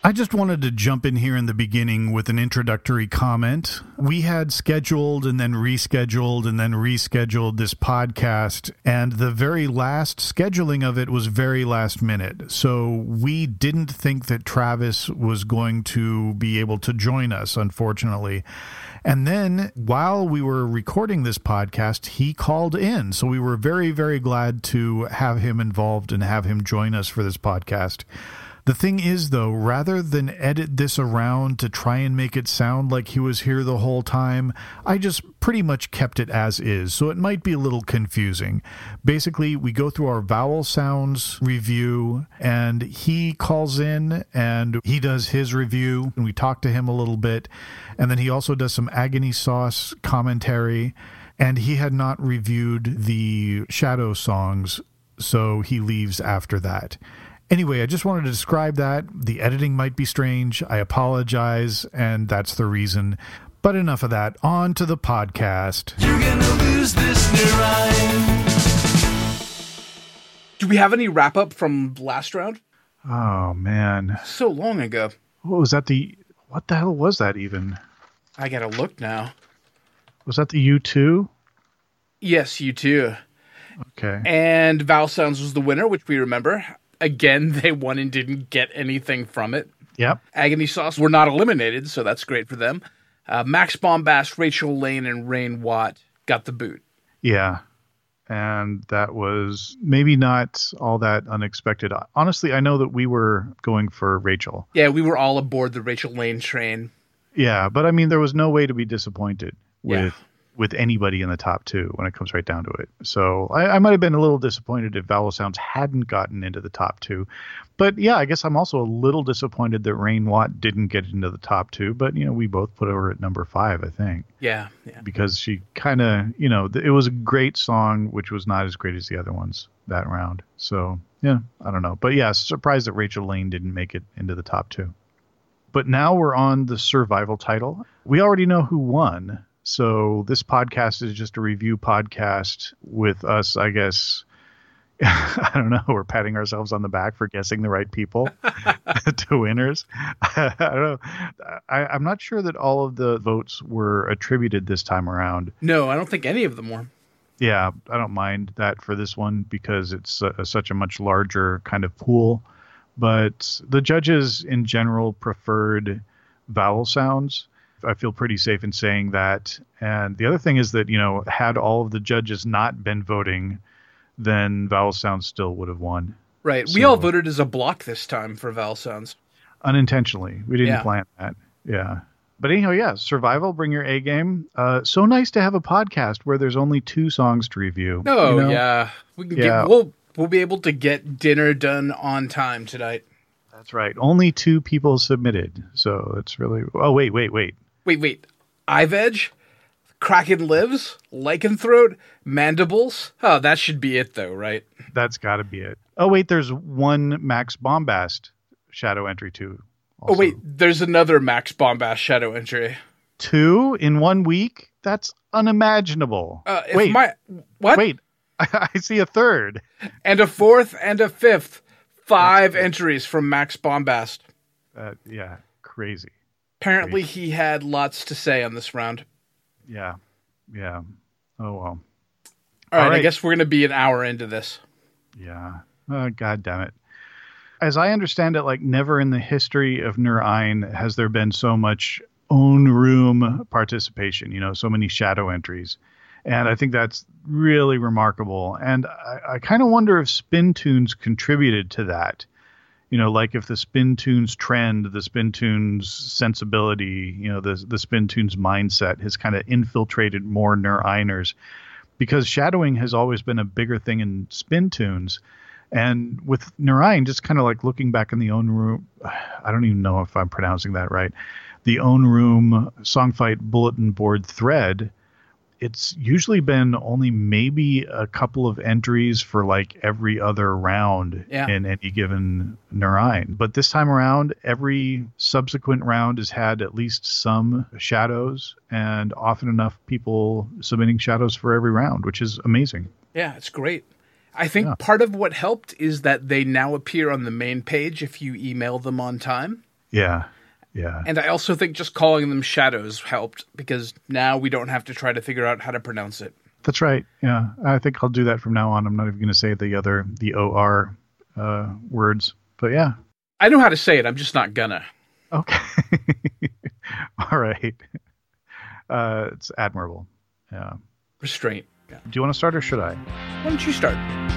I just wanted to jump in here in the beginning with an introductory comment. We had scheduled and then rescheduled and then rescheduled this podcast, and the very last scheduling of it was very last minute. So we didn't think that Travis was going to be able to join us, unfortunately. And then while we were recording this podcast, he called in. So we were very, very glad to have him involved and have him join us for this podcast. The thing is, though, rather than edit this around to try and make it sound like he was here the whole time, I just pretty much kept it as is, so it might be a little confusing. Basically, we go through our vowel sounds review, and he calls in, and he does his review, and we talk to him a little bit, and then he also does some Agony Sauce commentary, and he had not reviewed the Shadow songs, so he leaves after that. Anyway, I just wanted to describe that. The editing might be strange. I apologize, and that's the reason. But enough of that. On to the podcast. You're gonna lose this Nirine. Do we have any wrap-up from last round? Oh, man. So long ago. What was that? What the hell was that even? I gotta look now. Was that the U2? Yes, U2. Okay. And Vowel Sounds was the winner, which we remember. Again, they won and didn't get anything from it. Yep. Agony Sauce were not eliminated, so that's great for them. Max Bombast, Rachel Lane, and Rain Watt got the boot. Yeah. And that was maybe not all that unexpected. Honestly, I know that we were going for Rachel. Yeah, we were all aboard the Rachel Lane train. Yeah, but I mean, there was no way to be disappointed with anybody in the top two when it comes right down to it. So I might have been a little disappointed if Vowel Sounds hadn't gotten into the top two. But yeah, I guess I'm also a little disappointed that Rain Watt didn't get into the top two. But, we both put her at number 5, I think. Yeah. Because she kind of, it was a great song, which was not as great as the other ones that round. So, yeah, I don't know. But yeah, surprised that Rachel Lane didn't make it into the top two. But now we're on the survival title. We already know who won. So this podcast is just a review podcast with us, I guess. I don't know. We're patting ourselves on the back for guessing the right people to winners. I don't know. I'm not sure that all of the votes were attributed this time around. No, I don't think any of them were. Yeah, I don't mind that for this one because it's such a much larger kind of pool. But the judges in general preferred vowel sounds. I feel pretty safe in saying that. And the other thing is that, had all of the judges not been voting, then Vowel Sounds still would have won. Right. We all voted as a block this time for Vowel Sounds. Unintentionally. We didn't plan that. Yeah. But anyhow, Survival, bring your A game. So nice to have a podcast where there's only 2 songs to review. Oh, yeah. We can we'll be able to get dinner done on time tonight. That's right. Only 2 people submitted. So it's really... Oh, wait. Wait. Ivedge, Kraken Lives, Lycanthrope, Mandibles. Oh, that should be it, though, right? That's got to be it. Oh, wait, there's one Max Bombast shadow entry, too. Also. Oh, wait, there's another Max Bombast shadow entry. 2 in 1 week? That's unimaginable. What? Wait, I see a 3rd. And a 4th and a 5th. 5 entries from Max Bombast. Yeah, crazy. Apparently he had lots to say on this round. Yeah. Oh, well. All right, I guess we're going to be an hour into this. Yeah. Oh, God damn it. As I understand it, never in the history of Nirine has there been so much own room participation, so many shadow entries. And I think that's really remarkable. And I kind of wonder if Spin Tunes contributed to that. If the Spin Tunes trend, the Spin Tunes sensibility, the Spin Tunes mindset has kind of infiltrated more Niriners, because shadowing has always been a bigger thing in Spin Tunes. And with Nirine, just kind of looking back in the own room, I don't even know if I'm pronouncing that right, the own room songfight bulletin board thread, it's usually been only maybe a couple of entries for every other round in any given Nirine. But this time around, every subsequent round has had at least some shadows, and often enough people submitting shadows for every round, which is amazing. Yeah, it's great. I think part of what helped is that they now appear on the main page if you email them on time. Yeah. Yeah. And I also think just calling them shadows helped, because now we don't have to try to figure out how to pronounce it. That's right. Yeah. I think I'll do that from now on. I'm not even going to say the OR words. But yeah. I know how to say it. I'm just not gonna. Okay. All right. It's admirable. Yeah. Restraint. Yeah. Do you want to start or should I? Why don't you start?